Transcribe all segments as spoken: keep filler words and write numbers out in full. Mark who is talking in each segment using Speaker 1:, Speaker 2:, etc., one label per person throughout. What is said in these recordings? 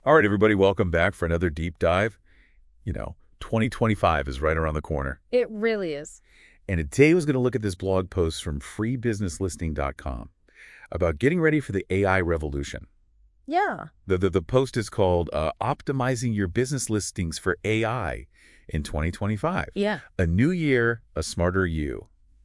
Speaker 1: All right, everybody, welcome back for another deep dive. You know, twenty twenty-five is right around the corner.
Speaker 2: It really is.
Speaker 1: And today was going to look at this blog post from free business listing dot com about getting ready for the A I revolution.
Speaker 2: Yeah.
Speaker 1: The, the, the post is called uh, Optimizing Your Business Listings for A I in twenty twenty-five.
Speaker 2: Yeah.
Speaker 1: A new year, a smarter you.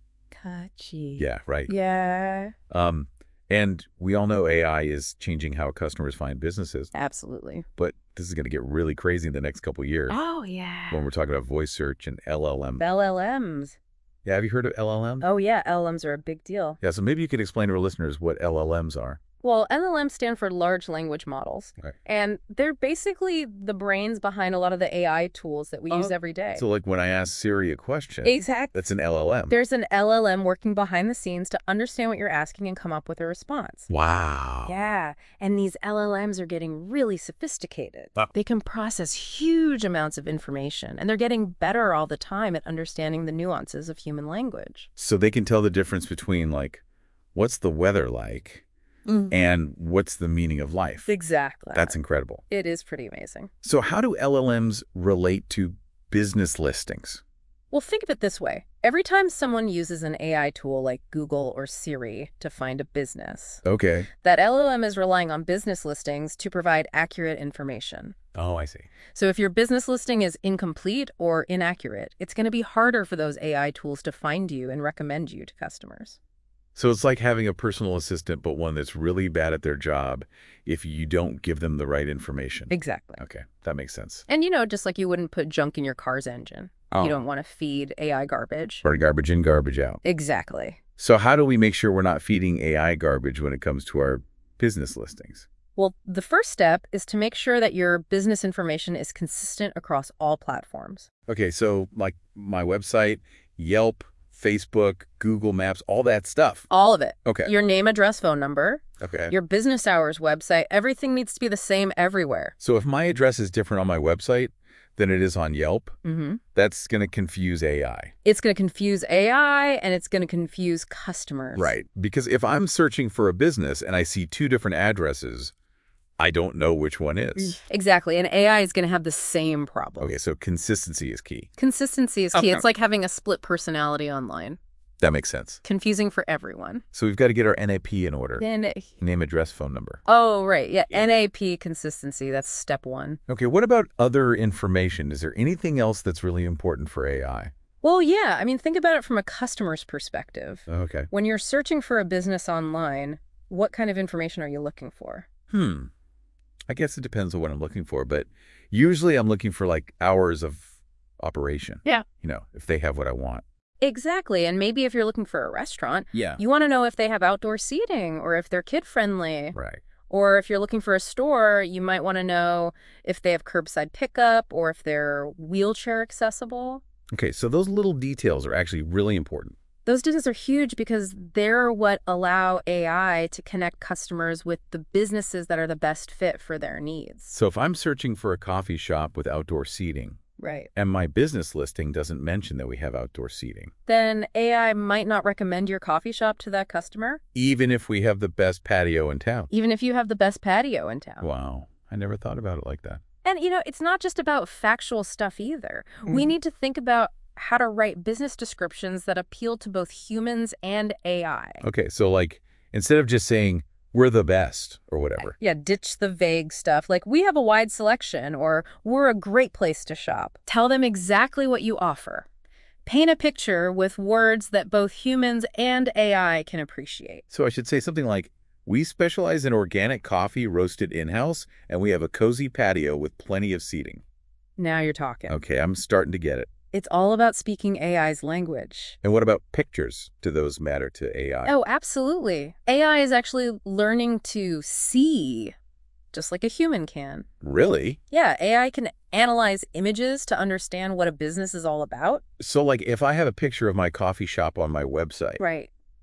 Speaker 2: Catchy.
Speaker 1: Yeah, right.
Speaker 2: Yeah.
Speaker 1: Um, and we all know A I is changing how customers find businesses,
Speaker 2: Absolutely.
Speaker 1: but this is going to get really crazy in the next couple of years
Speaker 2: Oh, yeah.
Speaker 1: when we're talking about voice search and L L M.
Speaker 2: L L Ms.
Speaker 1: Yeah, have you heard of L L M?
Speaker 2: Oh, yeah. L L Ms are a big deal.
Speaker 1: Yeah, so maybe you could explain to our listeners what L L Ms are.
Speaker 2: Well, L L Ms stand for large language models.
Speaker 1: Right.
Speaker 2: And they're basically the brains behind a lot of the A I tools that we
Speaker 1: Oh.
Speaker 2: use every day.
Speaker 1: So like when I ask Siri a question,
Speaker 2: Exactly.
Speaker 1: that's an L L M.
Speaker 2: There's an L L M working behind the scenes to understand what you're asking and come up with a response.
Speaker 1: Wow.
Speaker 2: Yeah, and these L L Ms are getting really sophisticated.
Speaker 1: Ah.
Speaker 2: They can process huge amounts of information, and they're getting better all the time at understanding the nuances of human language.
Speaker 1: So they can tell the difference between like, what's the weather like
Speaker 2: Mm.
Speaker 1: and what's the meaning of life.
Speaker 2: Exactly.
Speaker 1: That's incredible.
Speaker 2: It is pretty amazing.
Speaker 1: So how do L L Ms relate to business listings?
Speaker 2: Well, think of it this way. Every time someone uses an A I tool like Google or Siri to find a business,
Speaker 1: Okay.
Speaker 2: that L L M is relying on business listings to provide accurate information.
Speaker 1: Oh, I see.
Speaker 2: So if your business listing is incomplete or inaccurate, it's going to be harder for those A I tools to find you and recommend you to customers.
Speaker 1: So it's like having a personal assistant, but one that's really bad at their job if you don't give them the right information.
Speaker 2: Exactly.
Speaker 1: Okay, that makes sense.
Speaker 2: And, you know, just like you wouldn't put junk in your car's engine.
Speaker 1: Oh.
Speaker 2: You don't want to feed A I garbage.
Speaker 1: Or garbage in, garbage out.
Speaker 2: Exactly.
Speaker 1: So how do we make sure we're not feeding A I garbage when it comes to our business listings?
Speaker 2: Well, the first step is to make sure that your business information is consistent across all platforms.
Speaker 1: Okay, so like my website, Yelp, Facebook, Google Maps, all that stuff.
Speaker 2: All of it.
Speaker 1: Okay.
Speaker 2: Your name, address, phone number,
Speaker 1: Okay.
Speaker 2: your business hours website, everything needs to be the same everywhere.
Speaker 1: So if my address is different on my website than it is on Yelp,
Speaker 2: Mm-hmm.
Speaker 1: that's going to confuse A I.
Speaker 2: It's going to confuse A I and it's going to confuse customers.
Speaker 1: Right. Because if I'm searching for a business and I see two different addresses, I don't know which one is.
Speaker 2: Exactly. And A I is going to have the same problem.
Speaker 1: Okay, so consistency is key.
Speaker 2: Consistency is key.
Speaker 1: Okay.
Speaker 2: It's like having a split personality online.
Speaker 1: That makes sense.
Speaker 2: Confusing for everyone.
Speaker 1: So we've got to get our N A P in order.
Speaker 2: Then,
Speaker 1: Name, address, phone number.
Speaker 2: oh, right. Yeah.
Speaker 1: Yeah.
Speaker 2: N A P consistency. That's step one.
Speaker 1: Okay, what about other information? Is there anything else that's really important for A I?
Speaker 2: Well, yeah. I mean, think about it from a customer's perspective.
Speaker 1: Okay.
Speaker 2: When you're searching for a business online, what kind of information are you looking for?
Speaker 1: Hmm. I guess it depends on what I'm looking for, but usually I'm looking for like hours of operation.
Speaker 2: Yeah.
Speaker 1: You know, if they have what I want.
Speaker 2: Exactly. And maybe if you're looking for a restaurant,
Speaker 1: Yeah.
Speaker 2: you want to know if they have outdoor seating or if they're kid-friendly.
Speaker 1: Right.
Speaker 2: Or if you're looking for a store, you might want to know if they have curbside pickup or if they're wheelchair accessible.
Speaker 1: Okay, so those little details are actually really important.
Speaker 2: Those details are huge because they're what allow A I to connect customers with the businesses that are the best fit for their needs.
Speaker 1: So if I'm searching for a coffee shop with outdoor seating
Speaker 2: Right.
Speaker 1: and my business listing doesn't mention that we have outdoor seating,
Speaker 2: Then A I might not recommend your coffee shop to that customer,
Speaker 1: even if we have the best patio in town.
Speaker 2: even if you have the best patio in town.
Speaker 1: Wow, I never thought about it like that.
Speaker 2: And, you know, it's not just about factual stuff either. We
Speaker 1: Mhm.
Speaker 2: need to think about how to write business descriptions that appeal to both humans and A I.
Speaker 1: Okay, so like instead of just saying we're the best or whatever.
Speaker 2: Yeah, ditch the vague stuff like we have a wide selection or we're a great place to shop. Tell them exactly what you offer. Paint a picture with words that both humans and A I can appreciate.
Speaker 1: So I should say something like, we specialize in organic coffee roasted in-house, and we have a cozy patio with plenty of seating.
Speaker 2: Now you're talking.
Speaker 1: Okay, I'm starting to get it.
Speaker 2: It's all about speaking A I's language.
Speaker 1: And what about pictures? Do those matter to A I?
Speaker 2: Oh, absolutely. A I is actually learning to see just like a human can.
Speaker 1: Really?
Speaker 2: Yeah, A I can analyze images to understand what a business is all about.
Speaker 1: So like if I have a picture of my coffee shop on my website,
Speaker 2: Right.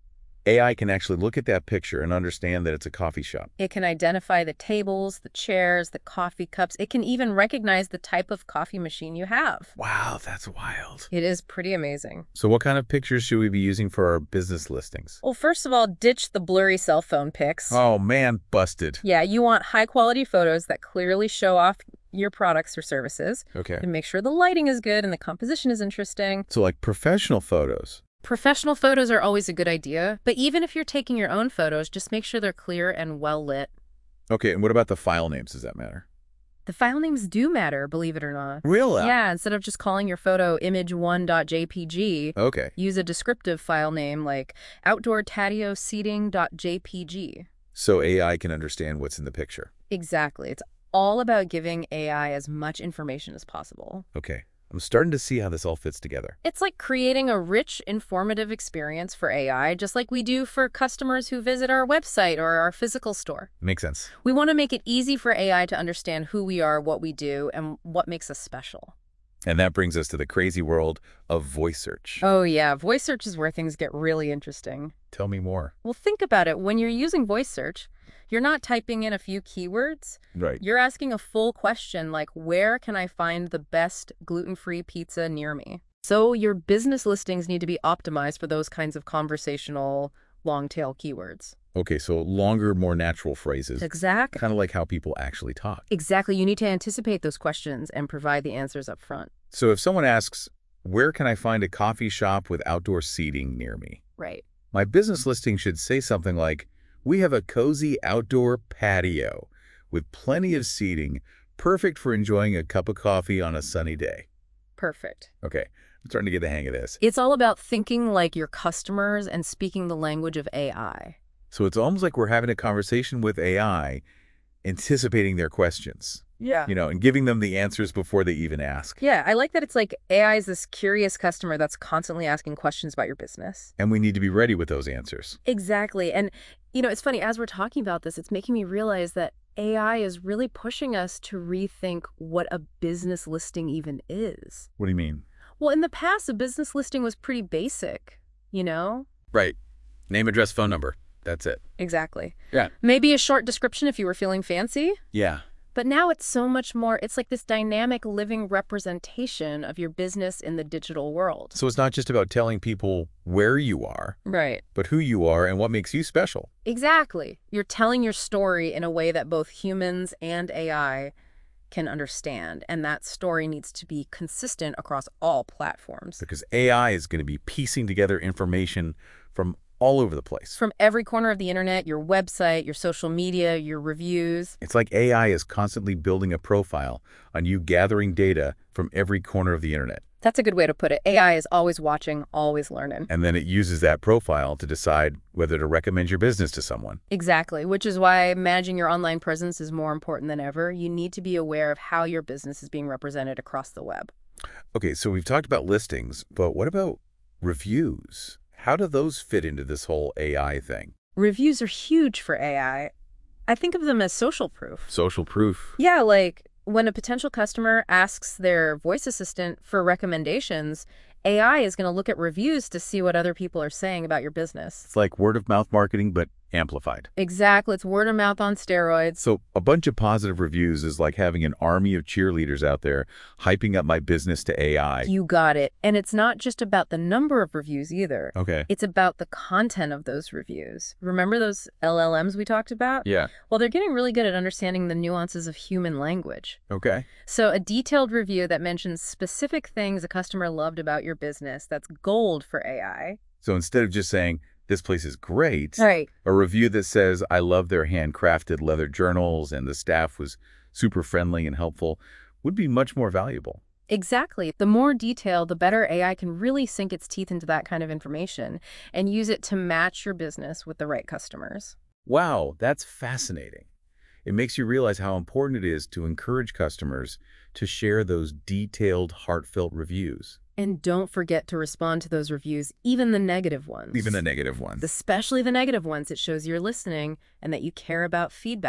Speaker 1: A I can actually look at that picture and understand that it's a coffee shop.
Speaker 2: It can identify the tables, the chairs, the coffee cups. It can even recognize the type of coffee machine you have.
Speaker 1: Wow, that's wild.
Speaker 2: It is pretty amazing.
Speaker 1: So what kind of pictures should we be using for our business listings?
Speaker 2: Well, first of all, ditch the blurry cell phone pics.
Speaker 1: Oh man, busted.
Speaker 2: Yeah, you want high-quality photos that clearly show off your products or services.
Speaker 1: Okay.
Speaker 2: And make sure the lighting is good and the composition is interesting.
Speaker 1: So like professional photos.
Speaker 2: Professional photos are always a good idea, but even if you're taking your own photos, just make sure they're clear and well lit.
Speaker 1: Okay, and what about the file names? Does that matter?
Speaker 2: The file names do matter, believe it or not.
Speaker 1: Really?
Speaker 2: Yeah, instead of just calling your photo image one dot J P G,
Speaker 1: Okay.
Speaker 2: use a descriptive file name like outdoor tatio seating dot J P G.
Speaker 1: So A I can understand what's in the picture.
Speaker 2: Exactly. It's all about giving A I as much information as possible.
Speaker 1: Okay. I'm starting to see how this all fits together.
Speaker 2: It's like creating a rich, informative experience for A I, just like we do for customers who visit our website or our physical store.
Speaker 1: Makes sense.
Speaker 2: We want to make it easy for A I to understand who we are, what we do, and what makes us special.
Speaker 1: And that brings us to the crazy world of voice search.
Speaker 2: Oh yeah, voice search is where things get really interesting.
Speaker 1: Tell me more.
Speaker 2: Well, think about it. When you're using voice search, you're not typing in a few keywords.
Speaker 1: Right.
Speaker 2: You're asking a full question like, where can I find the best gluten-free pizza near me? So your business listings need to be optimized for those kinds of conversational, long-tail keywords.
Speaker 1: Okay, so longer, more natural phrases.
Speaker 2: Exactly.
Speaker 1: Kind of like how people actually talk.
Speaker 2: Exactly. You need to anticipate those questions and provide the answers up front.
Speaker 1: So if someone asks, where can I find a coffee shop with outdoor seating near me?
Speaker 2: Right.
Speaker 1: My business listing should say something like, we have a cozy outdoor patio with plenty of seating, perfect for enjoying a cup of coffee on a sunny day.
Speaker 2: Perfect.
Speaker 1: Okay, I'm starting to get the hang of this.
Speaker 2: It's all about thinking like your customers and speaking the language of A I.
Speaker 1: So it's almost like we're having a conversation with A I, anticipating their questions.
Speaker 2: Yeah.
Speaker 1: You know, and giving them the answers before they even ask.
Speaker 2: Yeah, I like that it's like A I is this curious customer that's constantly asking questions about your business.
Speaker 1: And we need to be ready with those answers.
Speaker 2: Exactly. And, you know, it's funny, as we're talking about this, it's making me realize that A I is really pushing us to rethink what a business listing even is.
Speaker 1: What do you mean?
Speaker 2: Well, in the past, a business listing was pretty basic, you know?
Speaker 1: Right. Name, address, phone number. That's it.
Speaker 2: Exactly.
Speaker 1: Yeah.
Speaker 2: Maybe a short description if you were feeling fancy.
Speaker 1: Yeah.
Speaker 2: But now it's so much more, it's like this dynamic living representation of your business in the digital world.
Speaker 1: So it's not just about telling people where you are,
Speaker 2: Right.
Speaker 1: but who you are and what makes you special.
Speaker 2: Exactly. You're telling your story in a way that both humans and A I can understand, and that story needs to be consistent across all platforms.
Speaker 1: Because A I is going to be piecing together information from all over the place.
Speaker 2: From every corner of the internet, your website, your social media, your reviews.
Speaker 1: It's like A I is constantly building a profile on you, gathering data from every corner of the internet.
Speaker 2: That's a good way to put it. A I is always watching, always learning.
Speaker 1: And then it uses that profile to decide whether to recommend your business to someone.
Speaker 2: Exactly, which is why managing your online presence is more important than ever. You need to be aware of how your business is being represented across the web.
Speaker 1: Okay, so we've talked about listings, but what about reviews? How do those fit into this whole A I thing?
Speaker 2: Reviews are huge for A I. I think of them as social proof.
Speaker 1: Social proof.
Speaker 2: Yeah, like when a potential customer asks their voice assistant for recommendations, A I is going to look at reviews to see what other people are saying about your business.
Speaker 1: It's like word of mouth marketing, but amplified.
Speaker 2: Exactly. It's word of mouth on steroids.
Speaker 1: So a bunch of positive reviews is like having an army of cheerleaders out there hyping up my business to A I.
Speaker 2: You got it. And it's not just about the number of reviews either.
Speaker 1: Okay.
Speaker 2: It's about the content of those reviews. Remember those L L Ms we talked about?
Speaker 1: Yeah.
Speaker 2: Well, they're getting really good at understanding the nuances of human language.
Speaker 1: Okay.
Speaker 2: So a detailed review that mentions specific things a customer loved about your business, that's gold for A I.
Speaker 1: So instead of just saying, this place is great,
Speaker 2: Right.
Speaker 1: a review that says, I love their handcrafted leather journals and the staff was super friendly and helpful would be much more valuable.
Speaker 2: Exactly. The more detail, the better A I can really sink its teeth into that kind of information and use it to match your business with the right customers.
Speaker 1: Wow, that's fascinating. It makes you realize how important it is to encourage customers to share those detailed, heartfelt reviews.
Speaker 2: And don't forget to respond to those reviews, even the negative ones.
Speaker 1: Even the negative ones.
Speaker 2: Especially the negative ones. It shows you're listening and that you care about feedback.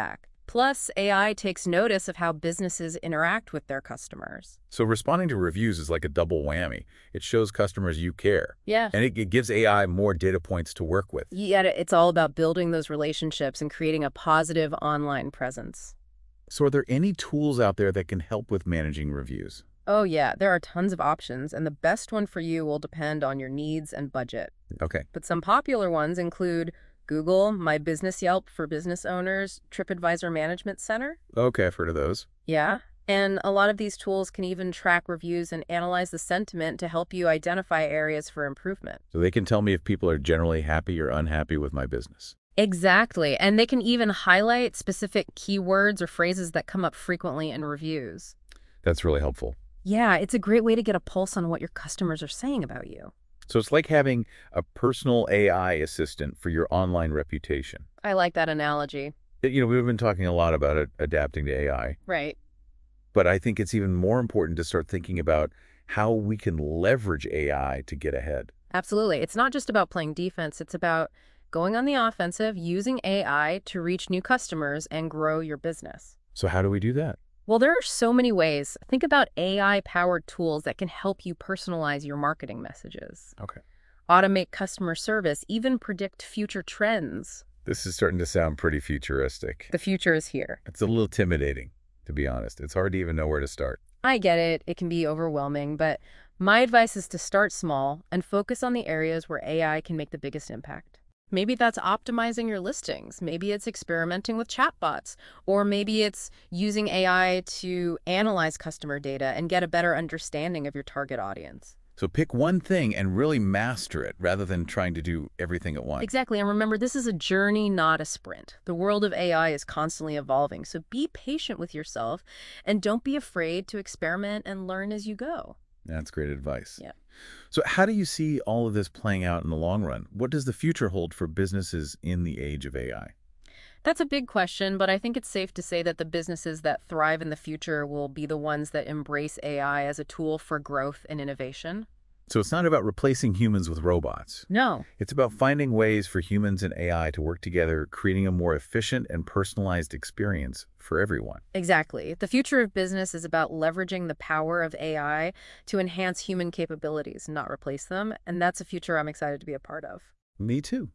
Speaker 2: Plus, A I takes notice of how businesses interact with their customers.
Speaker 1: So responding to reviews is like a double whammy. It shows customers you care.
Speaker 2: Yeah.
Speaker 1: And it, it gives A I more data points to work with.
Speaker 2: Yet it's all about building those relationships and creating a positive online presence.
Speaker 1: So are there any tools out there that can help with managing reviews?
Speaker 2: Oh yeah, there are tons of options, and the best one for you will depend on your needs and budget.
Speaker 1: Okay.
Speaker 2: But some popular ones include Google, My Business Yelp for business owners, TripAdvisor Management Center.
Speaker 1: Okay, I've heard of those.
Speaker 2: Yeah. And a lot of these tools can even track reviews and analyze the sentiment to help you identify areas for improvement.
Speaker 1: So they can tell me if people are generally happy or unhappy with my business.
Speaker 2: Exactly. And they can even highlight specific keywords or phrases that come up frequently in reviews.
Speaker 1: That's really helpful.
Speaker 2: Yeah, it's a great way to get a pulse on what your customers are saying about you.
Speaker 1: So it's like having a personal A I assistant for your online reputation.
Speaker 2: I like that analogy.
Speaker 1: You know, we've been talking a lot about it, adapting to A I,
Speaker 2: Right.
Speaker 1: but I think it's even more important to start thinking about how we can leverage A I to get ahead.
Speaker 2: Absolutely. It's not just about playing defense. It's about going on the offensive, using A I to reach new customers and grow your business.
Speaker 1: So how do we do that?
Speaker 2: Well, there are so many ways. Think about A I-powered tools that can help you personalize your marketing messages,
Speaker 1: Okay.
Speaker 2: automate customer service, even predict future trends.
Speaker 1: This is starting to sound pretty futuristic.
Speaker 2: The future is here.
Speaker 1: It's a little intimidating, to be honest. It's hard to even know where to start.
Speaker 2: I get it. It can be overwhelming, but my advice is to start small and focus on the areas where A I can make the biggest impact. Maybe that's optimizing your listings. Maybe it's experimenting with chatbots, or maybe it's using A I to analyze customer data and get a better understanding of your target audience.
Speaker 1: So pick one thing and really master it rather than trying to do everything at once.
Speaker 2: Exactly. And remember, this is a journey, not a sprint. The world of A I is constantly evolving, so be patient with yourself and don't be afraid to experiment and learn as you go.
Speaker 1: That's great advice.
Speaker 2: Yeah.
Speaker 1: So how do you see all of this playing out in the long run? What does the future hold for businesses in the age of A I?
Speaker 2: That's a big question, but I think it's safe to say that the businesses that thrive in the future will be the ones that embrace A I as a tool for growth and innovation.
Speaker 1: So it's not about replacing humans with robots.
Speaker 2: No.
Speaker 1: It's about finding ways for humans and A I to work together, creating a more efficient and personalized experience for everyone.
Speaker 2: Exactly. The future of business is about leveraging the power of A I to enhance human capabilities, not replace them, and that's a future I'm excited to be a part of.
Speaker 1: Me too.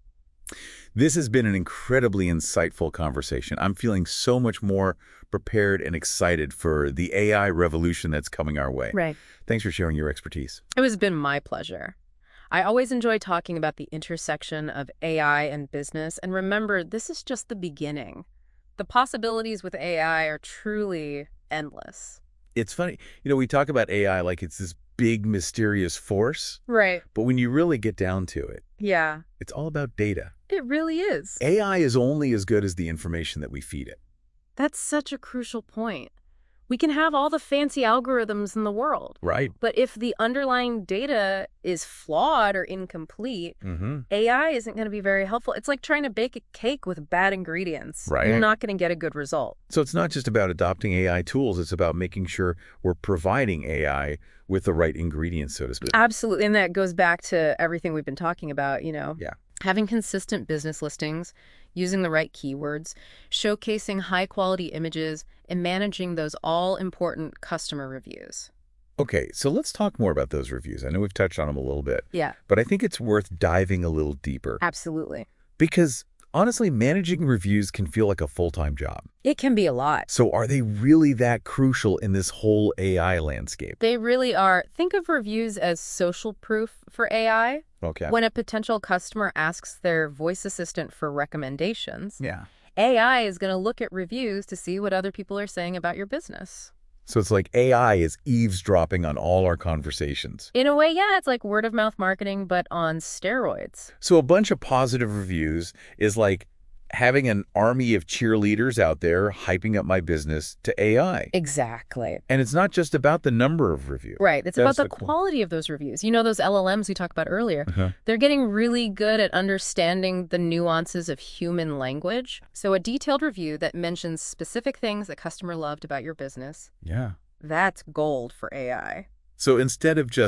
Speaker 1: This has been an incredibly insightful conversation. I'm feeling so much more prepared and excited for the A I revolution that's coming our way.
Speaker 2: Right.
Speaker 1: Thanks for sharing your expertise.
Speaker 2: It has been my pleasure. I always enjoy talking about the intersection of A I and business, and remember, this is just the beginning. The possibilities with A I are truly endless.
Speaker 1: It's funny, you know, we talk about A I like it's this big, mysterious force,
Speaker 2: Right.
Speaker 1: but when you really get down to it,
Speaker 2: Yeah,
Speaker 1: it's all about data.
Speaker 2: it really is.
Speaker 1: A I is only as good as the information that we feed it.
Speaker 2: That's such a crucial point. We can have all the fancy algorithms in the world,
Speaker 1: Right.
Speaker 2: but if the underlying data is flawed or incomplete,
Speaker 1: Mm-hmm.
Speaker 2: A I isn't going to be very helpful. It's like trying to bake a cake with bad ingredients.
Speaker 1: Right.
Speaker 2: You're not going to get a good result.
Speaker 1: So it's not just about adopting A I tools, it's about making sure we're providing A I with the right ingredients, so to speak.
Speaker 2: Absolutely. And that goes back to everything we've been talking about, you know.
Speaker 1: Yeah.
Speaker 2: Having consistent business listings, using the right keywords, showcasing high-quality images, and managing those all-important customer reviews.
Speaker 1: Okay, so let's talk more about those reviews. I know we've touched on them a little bit,
Speaker 2: Yeah,
Speaker 1: but I think it's worth diving a little deeper.
Speaker 2: absolutely.
Speaker 1: Because honestly, managing reviews can feel like a full-time job.
Speaker 2: It can be a lot.
Speaker 1: So are they really that crucial in this whole A I landscape?
Speaker 2: They really are. Think of reviews as social proof for A I.
Speaker 1: Okay.
Speaker 2: When a potential customer asks their voice assistant for recommendations,
Speaker 1: Yeah.
Speaker 2: A I is going to look at reviews to see what other people are saying about your business.
Speaker 1: So it's like A I is eavesdropping on all our conversations.
Speaker 2: In a way, yeah, it's like word-of-mouth marketing, but on steroids.
Speaker 1: So a bunch of positive reviews is like having an army of cheerleaders out there hyping up my business to A I.
Speaker 2: Exactly.
Speaker 1: And it's not just about the number of reviews.
Speaker 2: Right. It's
Speaker 1: That's
Speaker 2: about the
Speaker 1: the qu-
Speaker 2: quality of those reviews. You know, those L L Ms we talked about earlier.
Speaker 1: Uh-huh.
Speaker 2: They're getting really good at understanding the nuances of human language. So a detailed review that mentions specific things that customer loved about your business,
Speaker 1: Yeah.
Speaker 2: that's gold for A I.
Speaker 1: So instead of just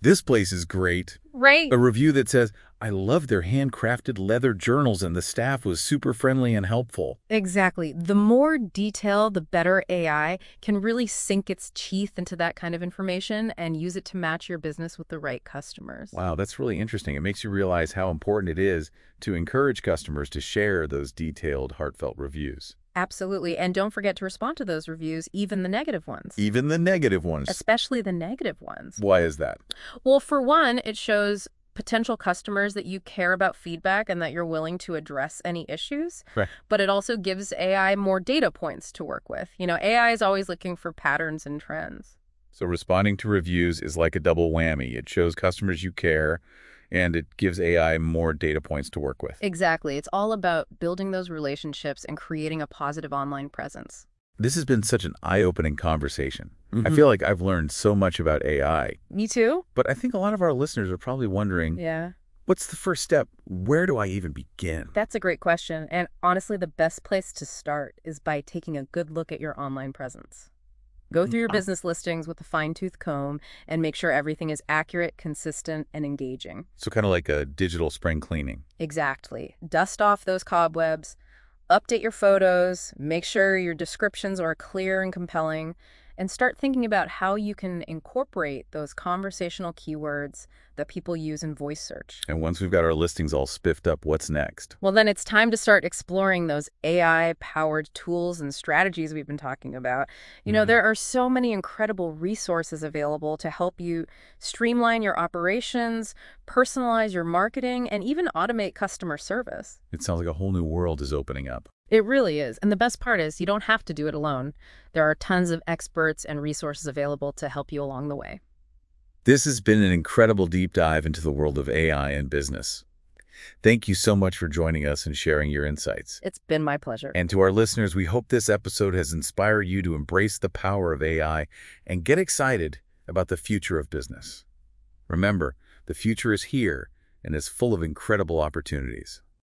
Speaker 1: This place is great.
Speaker 2: Right?
Speaker 1: A review that says, I love their handcrafted leather journals and the staff was super friendly and helpful.
Speaker 2: Exactly. The more detail, the better A I can really sink its teeth into that kind of information and use it to match your business with the right customers.
Speaker 1: Wow, that's really interesting. It makes you realize how important it is to encourage customers to share those detailed, heartfelt reviews.
Speaker 2: Absolutely. And don't forget to respond to those reviews, even the negative ones.
Speaker 1: Even the negative ones.
Speaker 2: Especially the negative ones.
Speaker 1: Why is that?
Speaker 2: Well, for one, it shows potential customers that you care about feedback and that you're willing to address any issues.
Speaker 1: Right.
Speaker 2: But it also gives A I more data points to work with. You know, A I is always looking for patterns and trends.
Speaker 1: So responding to reviews is like a double whammy. It shows customers you care, and it gives A I more data points to work with.
Speaker 2: Exactly. It's all about building those relationships and creating a positive online presence.
Speaker 1: This has been such an eye-opening conversation.
Speaker 2: Mm-hmm.
Speaker 1: I feel like I've learned so much about A I.
Speaker 2: Me too.
Speaker 1: But I think a lot of our listeners are probably wondering,
Speaker 2: Yeah.
Speaker 1: what's the first step? Where do I even begin?
Speaker 2: That's a great question. And honestly, the best place to start is by taking a good look at your online presence. Go through your business listings with a fine-tooth comb and make sure everything is accurate, consistent, and engaging.
Speaker 1: So kind of like a digital spring cleaning.
Speaker 2: Exactly. Dust off those cobwebs, update your photos, make sure your descriptions are clear and compelling, and start thinking about how you can incorporate those conversational keywords that people use in voice search.
Speaker 1: And once we've got our listings all spiffed up, what's next?
Speaker 2: Well, then it's time to start exploring those A I-powered tools and strategies we've been talking about. You know,
Speaker 1: Mm-hmm.
Speaker 2: there are so many incredible resources available to help you streamline your operations, personalize your marketing, and even automate customer service.
Speaker 1: It sounds like a whole new world is opening up.
Speaker 2: It really is. And the best part is you don't have to do it alone. There are tons of experts and resources available to help you along the way.
Speaker 1: This has been an incredible deep dive into the world of A I and business. Thank you so much for joining us and sharing your insights.
Speaker 2: It's been my pleasure.
Speaker 1: And to our listeners, we hope this episode has inspired you to embrace the power of A I and get excited about the future of business. Remember, the future is here and is full of incredible opportunities.